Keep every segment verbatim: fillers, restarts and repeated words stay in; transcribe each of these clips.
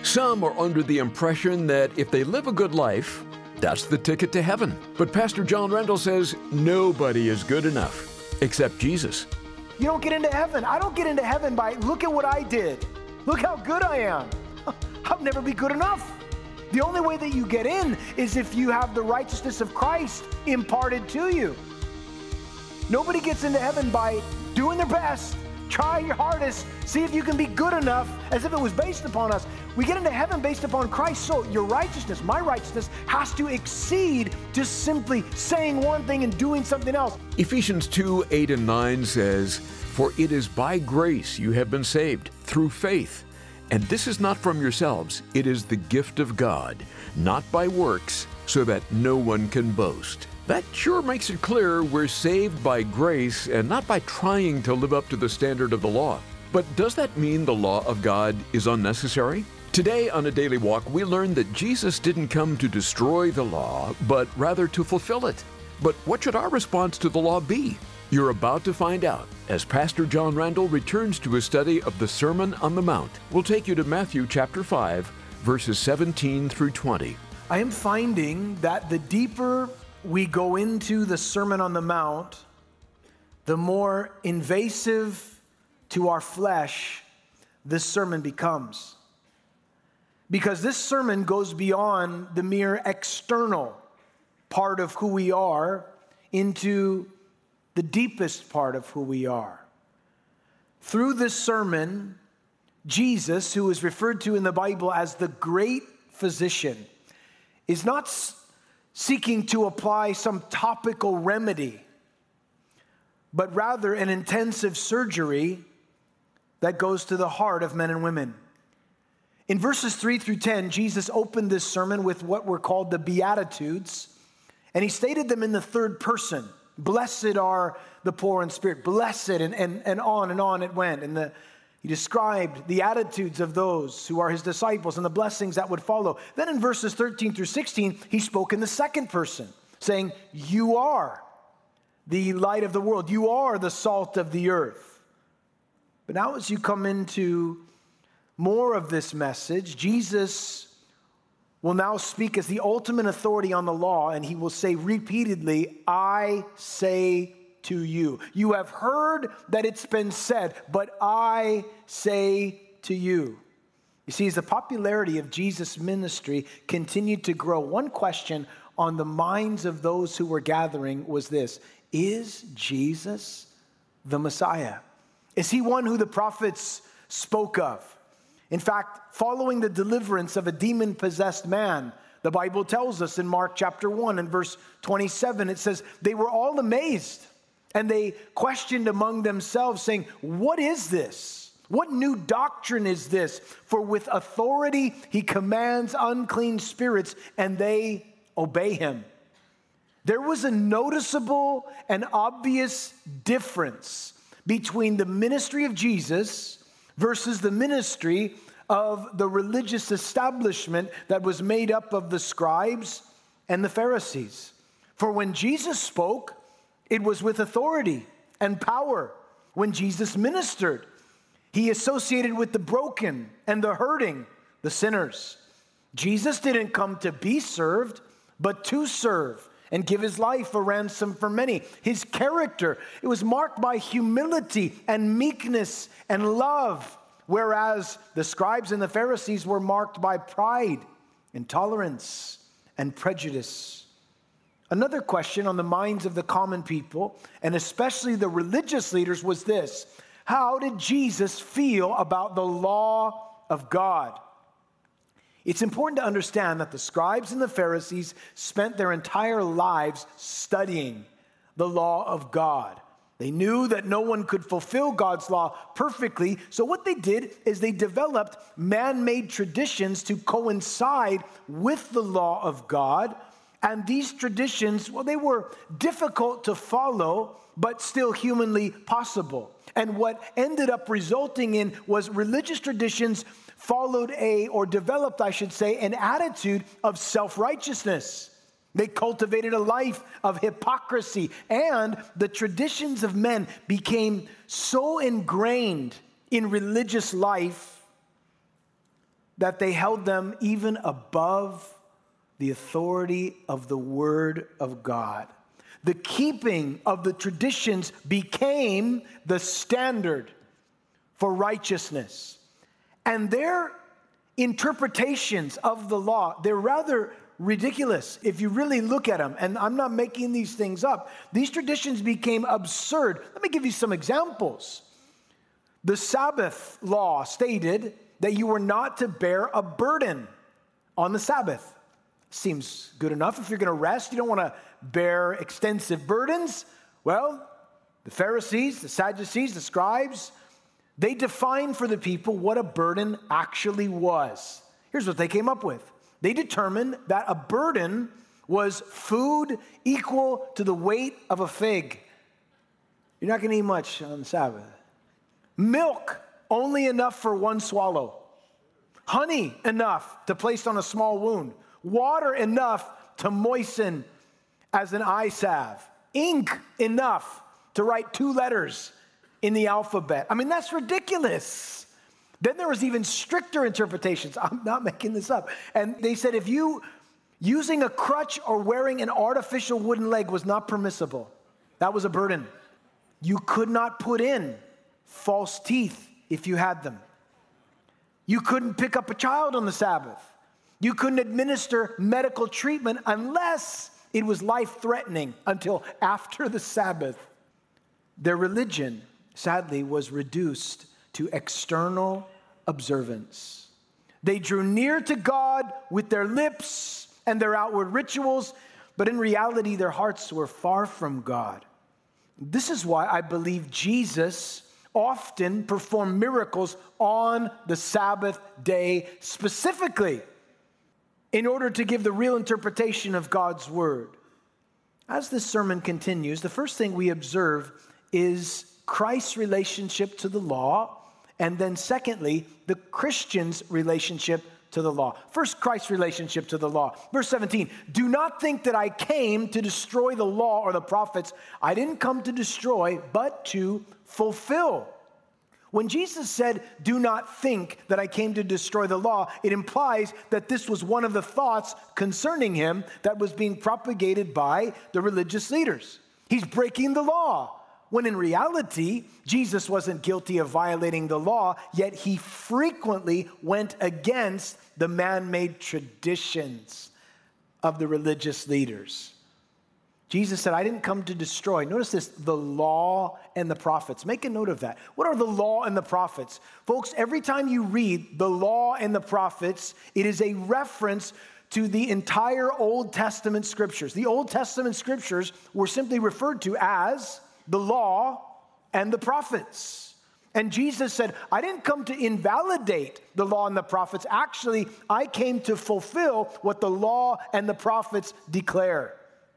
Some are under the impression that if they live a good life, that's the ticket to heaven. But Pastor John Rendell says nobody is good enough except Jesus. You don't get into heaven. I don't get into heaven by, look at what I did. Look how good I am. I'll never be good enough. The only way that you get in is if you have the righteousness of Christ imparted to you. Nobody gets into heaven by doing their best, try your hardest, see if you can be good enough, as if it was based upon us. We get into heaven based upon Christ, so your righteousness, my righteousness, has to exceed just simply saying one thing and doing something else. Ephesians two, eight and nine says, "For it is by grace you have been saved, through faith. And this is not from yourselves, it is the gift of God, not by works, so that no one can boast." That sure makes it clear we're saved by grace and not by trying to live up to the standard of the law. But does that mean the law of God is unnecessary? Today on A Daily Walk, we learn that Jesus didn't come to destroy the law, but rather to fulfill it. But what should our response to the law be? You're about to find out as Pastor John Rendell returns to his study of the Sermon on the Mount. We'll take you to Matthew chapter five, verses seventeen through twenty. I am finding that the deeper we go into the Sermon on the Mount, the more invasive to our flesh this sermon becomes. Because this sermon goes beyond the mere external part of who we are into the deepest part of who we are. Through this sermon, Jesus, who is referred to in the Bible as the great physician, is not seeking to apply some topical remedy, but rather an intensive surgery that goes to the heart of men and women. In verses three through ten, Jesus opened this sermon with what were called the Beatitudes, and he stated them in the third person. Blessed are the poor in spirit, blessed, and, and, and on and on it went. And the He described the attitudes of those who are his disciples and the blessings that would follow. Then in verses thirteen through sixteen, he spoke in the second person, saying, you are the light of the world. You are the salt of the earth. But now as you come into more of this message, Jesus will now speak as the ultimate authority on the law, and he will say repeatedly, I say to you. You have heard that it's been said, but I say to you. You see, as the popularity of Jesus' ministry continued to grow, one question on the minds of those who were gathering was this: is Jesus the Messiah? Is he one who the prophets spoke of? In fact, following the deliverance of a demon-possessed man, the Bible tells us in Mark chapter one and verse twenty-seven, it says, they were all amazed. And they questioned among themselves, saying, what is this? What new doctrine is this? For with authority he commands unclean spirits, and they obey him. There was a noticeable and obvious difference between the ministry of Jesus versus the ministry of the religious establishment that was made up of the scribes and the Pharisees. For when Jesus spoke, it was with authority and power. When Jesus ministered, he associated with the broken and the hurting, the sinners. Jesus didn't come to be served, but to serve and give his life a ransom for many. His character, it was marked by humility and meekness and love, whereas the scribes and the Pharisees were marked by pride, intolerance, and prejudice. Another question on the minds of the common people, and especially the religious leaders, was this: how did Jesus feel about the law of God? It's important to understand that the scribes and the Pharisees spent their entire lives studying the law of God. They knew that no one could fulfill God's law perfectly, so what they did is they developed man-made traditions to coincide with the law of God. And these traditions, well, they were difficult to follow, but still humanly possible. And what ended up resulting in was religious traditions followed a, or developed, I should say, an attitude of self-righteousness. They cultivated a life of hypocrisy, and the traditions of men became so ingrained in religious life that they held them even above the authority of the Word of God. The keeping of the traditions became the standard for righteousness. And their interpretations of the law, they're rather ridiculous if you really look at them. And I'm not making these things up. These traditions became absurd. Let me give you some examples. The Sabbath law stated that you were not to bear a burden on the Sabbath. Seems good enough. If you're going to rest, you don't want to bear extensive burdens. Well, the Pharisees, the Sadducees, the scribes, they defined for the people what a burden actually was. Here's what they came up with. They determined that a burden was food equal to the weight of a fig. You're not going to eat much on the Sabbath. Milk, only enough for one swallow. Honey, enough to place on a small wound. Water, enough to moisten as an eye salve. Ink, enough to write two letters in the alphabet. I mean, that's ridiculous. Then there was even stricter interpretations. I'm not making this up. And they said if you, using a crutch or wearing an artificial wooden leg was not permissible. That was a burden. You could not put in false teeth if you had them. You couldn't pick up a child on the Sabbath. You couldn't administer medical treatment unless it was life-threatening until after the Sabbath. Their religion, sadly, was reduced to external observance. They drew near to God with their lips and their outward rituals, but in reality, their hearts were far from God. This is why I believe Jesus often performed miracles on the Sabbath day specifically in order to give the real interpretation of God's word. As this sermon continues, the first thing we observe is Christ's relationship to the law, and then secondly, the Christian's relationship to the law. First, Christ's relationship to the law. Verse seventeen, do not think that I came to destroy the law or the prophets. I didn't come to destroy, but to fulfill. When Jesus said, do not think that I came to destroy the law, it implies that this was one of the thoughts concerning him that was being propagated by the religious leaders. He's breaking the law. When in reality, Jesus wasn't guilty of violating the law, yet he frequently went against the man-made traditions of the religious leaders. Jesus said, I didn't come to destroy. Notice this, the law and the prophets. Make a note of that. What are the law and the prophets? Folks, every time you read the law and the prophets, it is a reference to the entire Old Testament scriptures. The Old Testament scriptures were simply referred to as the law and the prophets. And Jesus said, I didn't come to invalidate the law and the prophets. Actually, I came to fulfill what the law and the prophets declare.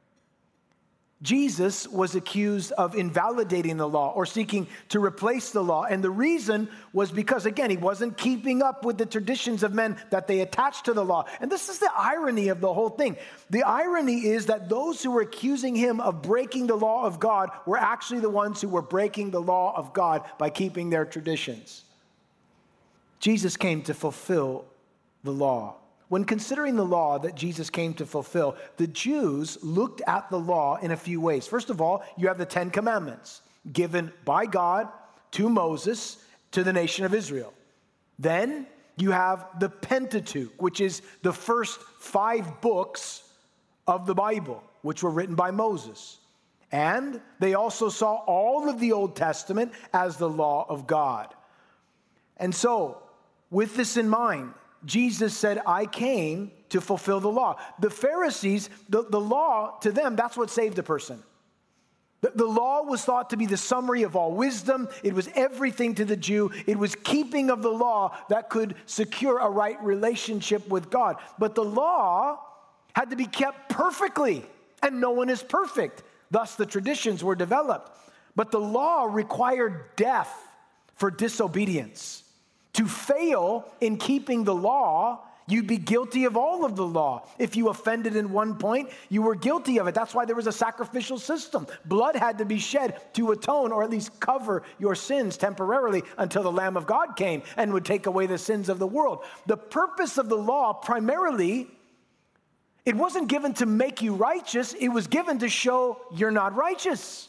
Jesus was accused of invalidating the law or seeking to replace the law. And the reason was because, again, he wasn't keeping up with the traditions of men that they attached to the law. And this is the irony of the whole thing. The irony is that those who were accusing him of breaking the law of God were actually the ones who were breaking the law of God by keeping their traditions. Jesus came to fulfill the law. When considering the law that Jesus came to fulfill, the Jews looked at the law in a few ways. First of all, you have the Ten Commandments given by God to Moses to the nation of Israel. Then you have the Pentateuch, which is the first five books of the Bible, which were written by Moses. And they also saw all of the Old Testament as the law of God. And so, with this in mind, Jesus said, I came to fulfill the law. The Pharisees, the, the law, to them, that's what saved a person. The, the law was thought to be the summary of all wisdom. It was everything to the Jew. It was keeping of the law that could secure a right relationship with God. But the law had to be kept perfectly, and no one is perfect. Thus, the traditions were developed. But the law required death for disobedience. To fail in keeping the law You'd be guilty of all of the law. If you offended in one point, you were guilty of it. That's why there was a sacrificial system. Blood had to be shed to atone or at least cover your sins temporarily until the Lamb of God came and would take away the sins of the world. The purpose of the law primarily, it wasn't given to make you righteous. It was given to show you're not righteous.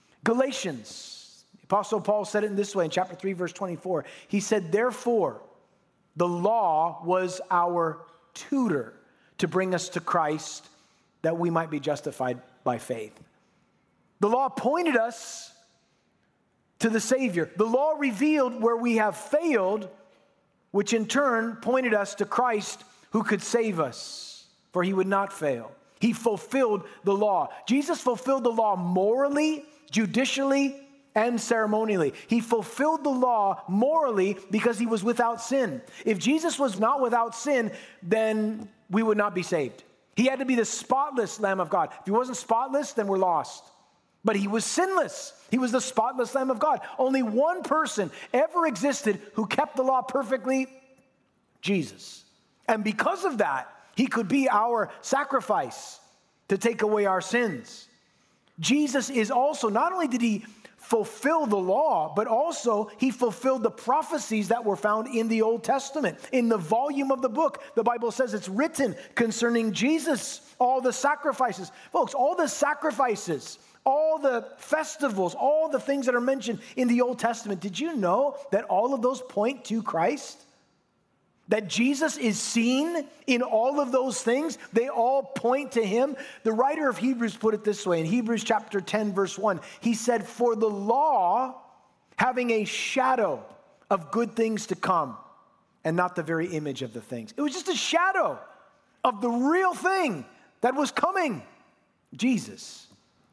Galatians, the Apostle Paul said it in this way in chapter three, verse twenty-four. He said, therefore, the law was our tutor to bring us to Christ that we might be justified by faith. The law pointed us to the Savior. The law revealed where we have failed, which in turn pointed us to Christ who could save us, for he would not fail. He fulfilled the law. Jesus fulfilled the law morally, judicially, and ceremonially. He fulfilled the law morally because he was without sin. If Jesus was not without sin, then we would not be saved. He had to be the spotless Lamb of God. If he wasn't spotless, then we're lost. But he was sinless. He was the spotless Lamb of God. Only one person ever existed who kept the law perfectly, Jesus. And because of that, he could be our sacrifice to take away our sins. Jesus is also, not only did he fulfill the law, but also he fulfilled the prophecies that were found in the Old Testament. In the volume of the book, the Bible says it's written concerning Jesus, all the sacrifices. Folks, all the sacrifices, all the festivals, all the things that are mentioned in the Old Testament, did you know that all of those point to Christ? That Jesus is seen in all of those things. They all point to him. The writer of Hebrews put it this way. In Hebrews chapter ten, verse one, he said, for the law having a shadow of good things to come and not the very image of the things. It was just a shadow of the real thing that was coming. Jesus.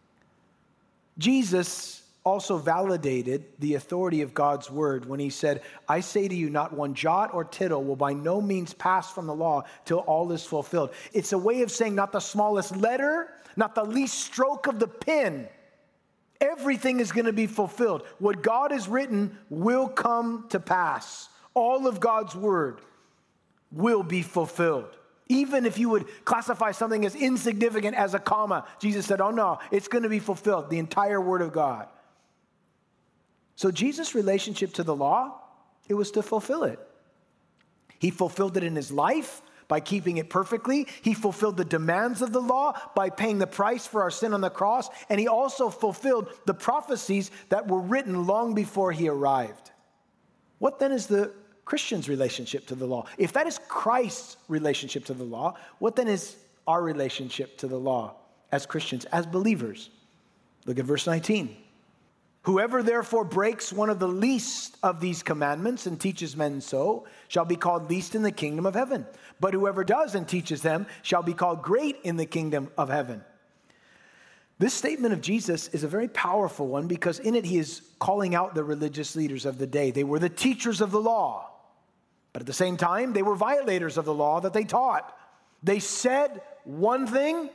Jesus also validated the authority of God's word when he said, I say to you, not one jot or tittle will by no means pass from the law till all is fulfilled. It's a way of saying not the smallest letter, not the least stroke of the pen. Everything is going to be fulfilled. What God has written will come to pass. All of God's word will be fulfilled. Even if you would classify something as insignificant as a comma, Jesus said, oh no, it's going to be fulfilled. The entire word of God. So Jesus' relationship to the law, it was to fulfill it. He fulfilled it in his life by keeping it perfectly. He fulfilled the demands of the law by paying the price for our sin on the cross. And he also fulfilled the prophecies that were written long before he arrived. What then is the Christian's relationship to the law? If that is Christ's relationship to the law, what then is our relationship to the law as Christians, as believers? Look at verse nineteen. Whoever therefore breaks one of the least of these commandments and teaches men so shall be called least in the kingdom of heaven. But whoever does and teaches them shall be called great in the kingdom of heaven. This statement of Jesus is a very powerful one because in it he is calling out the religious leaders of the day. They were the teachers of the law, but at the same time, they were violators of the law that they taught. They said one thing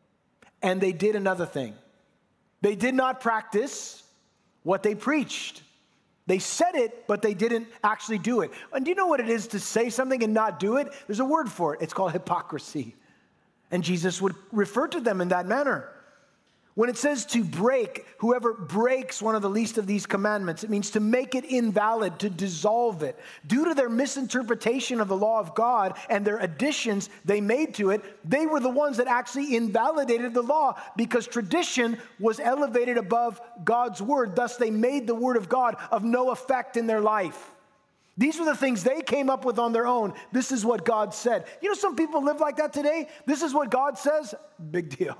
and they did another thing. They did not practice what they preached. They said it, but they didn't actually do it. And do you know what it is to say something and not do it? There's a word for it. It's called hypocrisy. And Jesus would refer to them in that manner. When it says to break, whoever breaks one of the least of these commandments, it means to make it invalid, to dissolve it. Due to their misinterpretation of the law of God and their additions they made to it, they were the ones that actually invalidated the law because tradition was elevated above God's word. Thus, they made the word of God of no effect in their life. These were the things they came up with on their own. This is what God said. You know, some people live like that today. This is what God says. Big deal.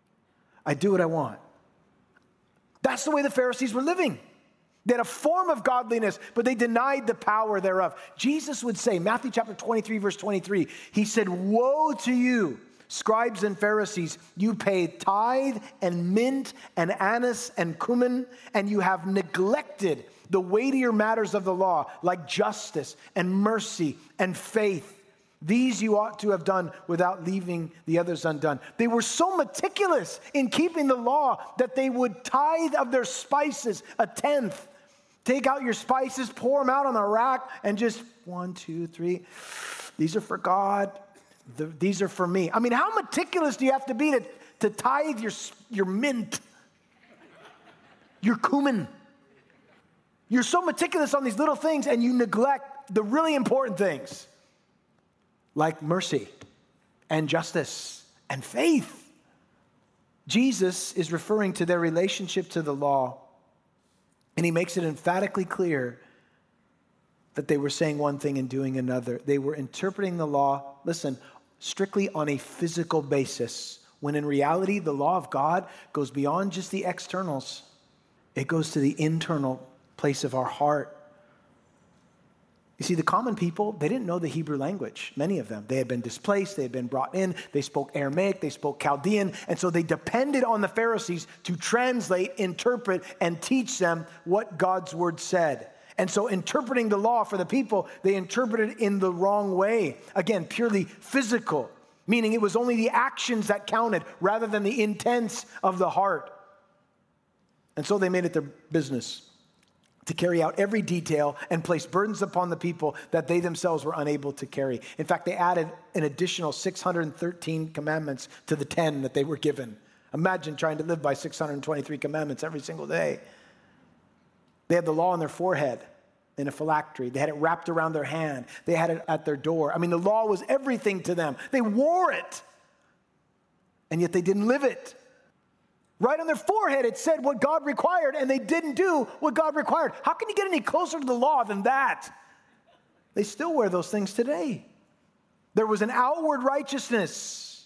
I do what I want. That's the way the Pharisees were living. They had a form of godliness, but they denied the power thereof. Jesus would say, Matthew chapter twenty-three, verse twenty-three, he said, woe to you, scribes and Pharisees, you pay tithe and mint and anise and cumin, and you have neglected the weightier matters of the law, like justice and mercy and faith. These you ought to have done without leaving the others undone. They were so meticulous in keeping the law that they would tithe of their spices a tenth. Take out your spices, pour them out on the rack, and just one, two, three. These are for God. The, these are for me. I mean, how meticulous do you have to be to, to tithe your, your mint, your cumin? You're so meticulous on these little things and you neglect the really important things like mercy and justice and faith. Jesus is referring to their relationship to the law, and he makes it emphatically clear that they were saying one thing and doing another. They were interpreting the law, listen, strictly on a physical basis, when in reality, the law of God goes beyond just the externals. It goes to the internal place of our heart. You see, the common people, they didn't know the Hebrew language, many of them. They had been displaced, they had been brought in, they spoke Aramaic, they spoke Chaldean, and so they depended on the Pharisees to translate, interpret, and teach them what God's word said. And so interpreting the law for the people, they interpreted in the wrong way. Again, purely physical, meaning it was only the actions that counted rather than the intents of the heart. And so they made it their business to carry out every detail and place burdens upon the people that they themselves were unable to carry. In fact, they added an additional six hundred thirteen commandments to the ten that they were given. Imagine trying to live by six hundred twenty-three commandments every single day. They had the law on their forehead in a phylactery. They had it wrapped around their hand. They had it at their door. I mean, the law was everything to them. They wore it, and yet they didn't live it. Right on their forehead, it said what God required, and they didn't do what God required. How can you get any closer to the law than that? They still wear those things today. There was an outward righteousness,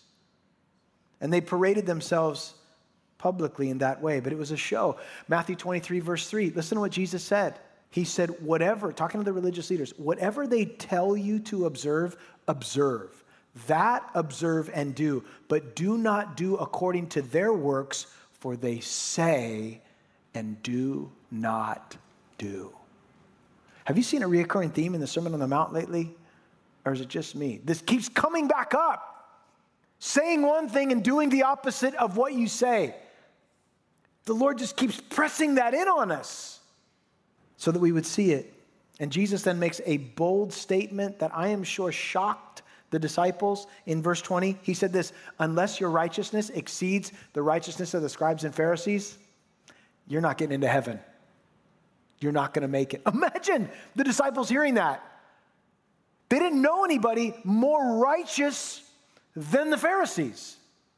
and they paraded themselves publicly in that way, but it was a show. Matthew twenty-three, verse three, listen to what Jesus said. He said, whatever, talking to the religious leaders, whatever they tell you to observe, observe. That observe and do, but do not do according to their works, for they say and do not do. Have you seen a reoccurring theme in the Sermon on the Mount lately? Or is it just me? This keeps coming back up. Saying one thing and doing the opposite of what you say. The Lord just keeps pressing that in on us so that we would see it. And Jesus then makes a bold statement that I am sure shocked the disciples. In verse twenty, he said this, unless your righteousness exceeds the righteousness of the scribes and Pharisees, you're not getting into heaven. You're not going to make it. Imagine the disciples hearing that. They didn't know anybody more righteous than the Pharisees.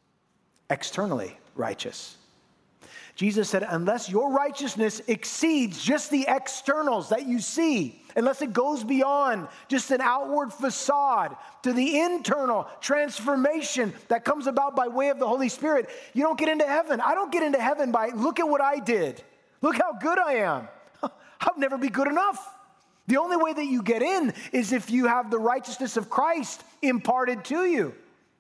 Externally righteous. Jesus said, unless your righteousness exceeds just the externals that you see, unless it goes beyond just an outward facade to the internal transformation that comes about by way of the Holy Spirit, you don't get into heaven. I don't get into heaven by, look at what I did. Look how good I am. I'll never be good enough. The only way that you get in is if you have the righteousness of Christ imparted to you.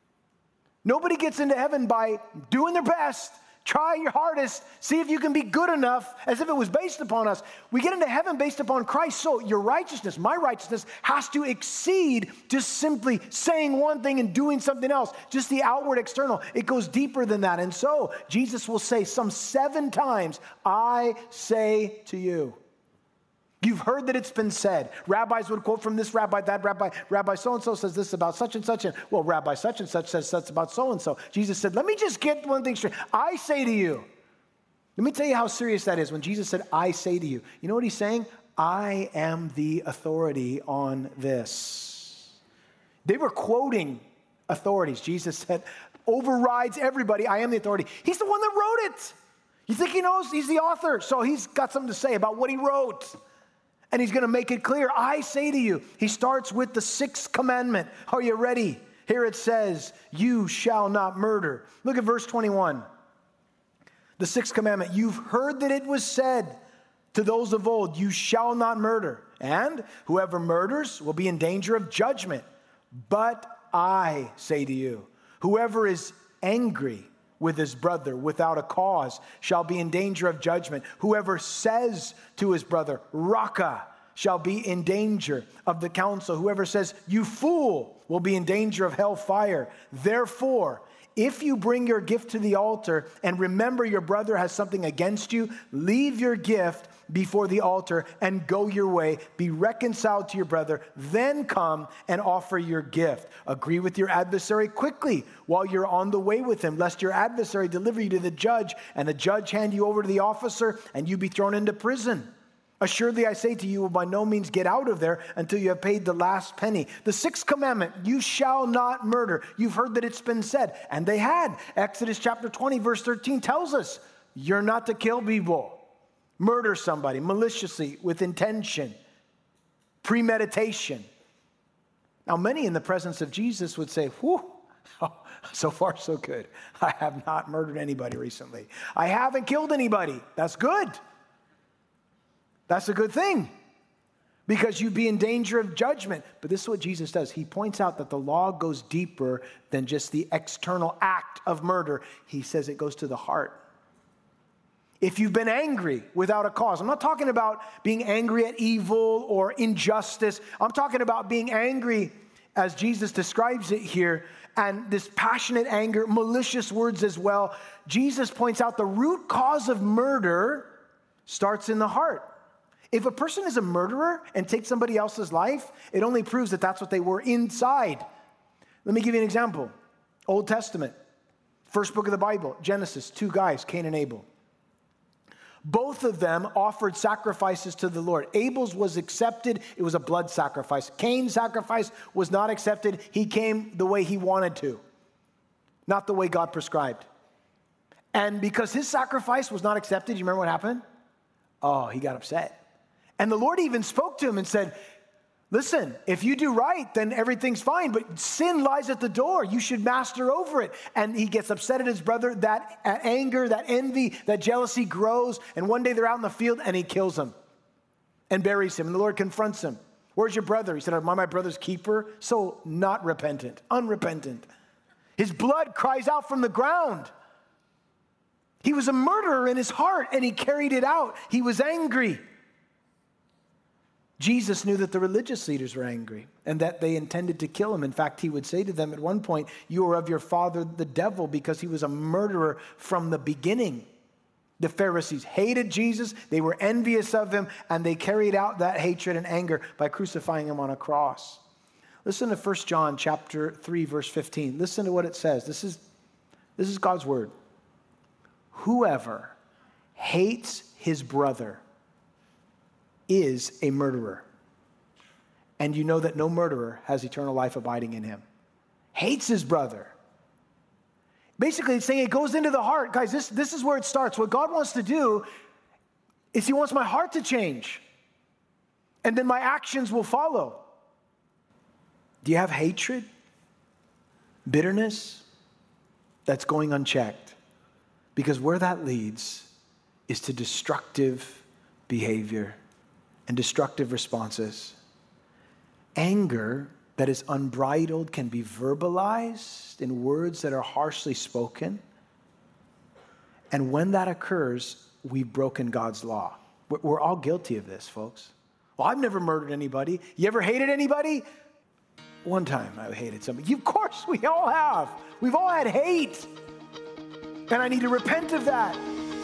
Nobody gets into heaven by doing their best. Try your hardest. See if you can be good enough as if it was based upon us. We get into heaven based upon Christ. So your righteousness, my righteousness, has to exceed just simply saying one thing and doing something else. Just the outward external. It goes deeper than that. And so Jesus will say some seven times, I say to you. You've heard that it's been said. Rabbis would quote from this rabbi, that rabbi. Rabbi so-and-so says this about such and such. And, well, Rabbi such and such says such about so-and-so. Jesus said, let me just get one thing straight. I say to you. Let me tell you how serious that is when Jesus said, I say to you. You know what he's saying? I am the authority on this. They were quoting authorities. Jesus said, overrides everybody. I am the authority. He's the one that wrote it. You think he knows? He's the author. So he's got something to say about what he wrote. And he's going to make it clear, I say to you. He starts with the sixth commandment. Are you ready? Here it says, you shall not murder. Look at verse twenty-one. The sixth commandment, you've heard that it was said to those of old, you shall not murder. And whoever murders will be in danger of judgment. But I say to you, whoever is angry with his brother without a cause shall be in danger of judgment. Whoever says to his brother, Raka, shall be in danger of the council. Whoever says, you fool, will be in danger of hellfire. Therefore, If you bring your gift to the altar and remember your brother has something against you, leave your gift before the altar and go your way. Be reconciled to your brother, then come and offer your gift. Agree with your adversary quickly while you're on the way with him, lest your adversary deliver you to the judge and the judge hand you over to the officer and you be thrown into prison. Assuredly, I say to you, you will by no means get out of there until you have paid the last penny. The sixth commandment, you shall not murder. You've heard that it's been said, and they had. Exodus chapter twenty, verse thirteen tells us, you're not to kill people, murder somebody maliciously with intention, premeditation. Now, many in the presence of Jesus would say, whew, oh, so far so good. I have not murdered anybody recently. I haven't killed anybody. That's good. That's a good thing because you'd be in danger of judgment. But this is what Jesus does. He points out that the law goes deeper than just the external act of murder. He says it goes to the heart. If you've been angry without a cause, I'm not talking about being angry at evil or injustice. I'm talking about being angry as Jesus describes it here, and this passionate anger, malicious words as well. Jesus points out the root cause of murder starts in the heart. If a person is a murderer and takes somebody else's life, it only proves that that's what they were inside. Let me give you an example. Old Testament, first book of the Bible, Genesis, two guys, Cain and Abel. Both of them offered sacrifices to the Lord. Abel's was accepted. It was a blood sacrifice. Cain's sacrifice was not accepted. He came the way he wanted to, not the way God prescribed. And because his sacrifice was not accepted, you remember what happened? Oh, he got upset. And the Lord even spoke to him and said, listen, if you do right, then everything's fine, but sin lies at the door. You should master over it. And he gets upset at his brother. That anger, that envy, that jealousy grows. And one day they're out in the field and he kills him and buries him. And the Lord confronts him. Where's your brother? He said, am I my brother's keeper? So not repentant, unrepentant. His blood cries out from the ground. He was a murderer in his heart and he carried it out. He was angry. Jesus knew that the religious leaders were angry and that they intended to kill him. In fact, he would say to them at one point, you are of your father, the devil, because he was a murderer from the beginning. The Pharisees hated Jesus. They were envious of him, and they carried out that hatred and anger by crucifying him on a cross. Listen to First John chapter three, verse fifteen. Listen to what it says. This is, this is God's word. Whoever hates his brother is a murderer. And you know that no murderer has eternal life abiding in him. Hates his brother. Basically, it's saying it goes into the heart. Guys, this, this is where it starts. What God wants to do is he wants my heart to change. And then my actions will follow. Do you have hatred? Bitterness? That's going unchecked. Because where that leads is to destructive behavior and destructive responses. Anger that is unbridled can be verbalized in words that are harshly spoken. And when that occurs, we've broken God's law. We're all guilty of this, folks. Well, I've never murdered anybody. You ever hated anybody? One time I hated somebody. Of course, we all have. We've all had hate. And I need to repent of that.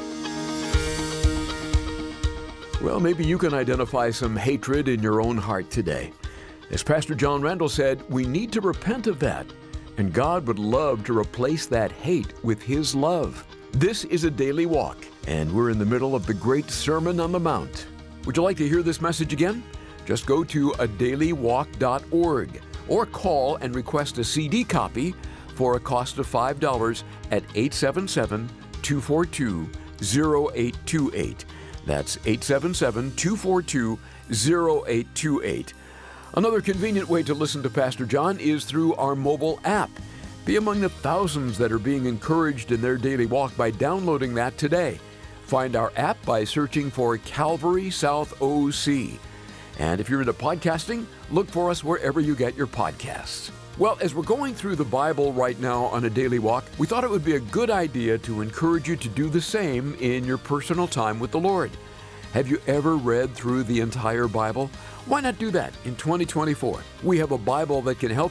Well, maybe you can identify some hatred in your own heart today. As Pastor John Randall said, we need to repent of that, and God would love to replace that hate with His love. This is a daily walk, and we're in the middle of the great Sermon on the Mount. Would you like to hear this message again? Just go to a daily walk dot org or call and request a C D copy for a cost of five dollars at eight seven seven, two four two, zero eight two eight. That's eight seven seven, two four two, zero eight two eight. Another convenient way to listen to Pastor John is through our mobile app. Be among the thousands that are being encouraged in their daily walk by downloading that today. Find our app by searching for Calvary South O C. And if you're into podcasting, look for us wherever you get your podcasts. Well, as we're going through the Bible right now on a daily walk, we thought it would be a good idea to encourage you to do the same in your personal time with the Lord. Have you ever read through the entire Bible? Why not do that in twenty twenty-four? We have a Bible that can help you,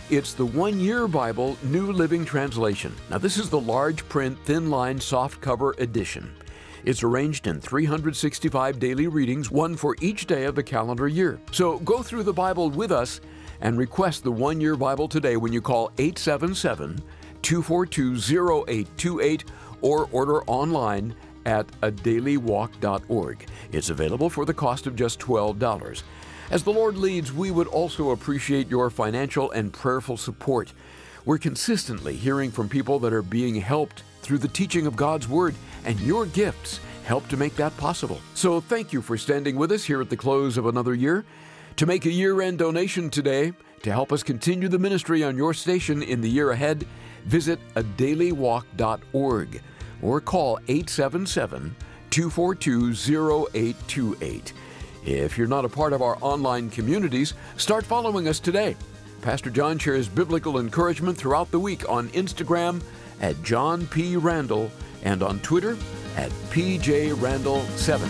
It's the One Year Bible New Living Translation. Now, this is the large print, thin line, soft cover edition. It's arranged in three hundred sixty-five daily readings, one for each day of the calendar year. So go through the Bible with us and request the One Year Bible today when you call eight seven seven, two four two, zero eight two eight or order online at a daily walk dot org. It's available for the cost of just twelve dollars. As the Lord leads, we would also appreciate your financial and prayerful support. We're consistently hearing from people that are being helped through the teaching of God's Word, and your gifts help to make that possible. So thank you for standing with us here at the close of another year. To make a year-end donation today, to help us continue the ministry on your station in the year ahead, visit a daily walk dot org or call eight seven seven, two four two, zero eight two eight. If you're not a part of our online communities, start following us today. Pastor John shares biblical encouragement throughout the week on Instagram at John P. Randall and on Twitter at P J Randall seven.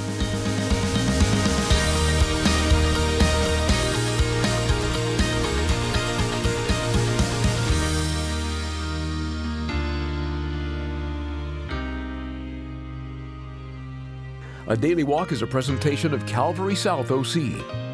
A Daily Walk is a presentation of Calvary South O C.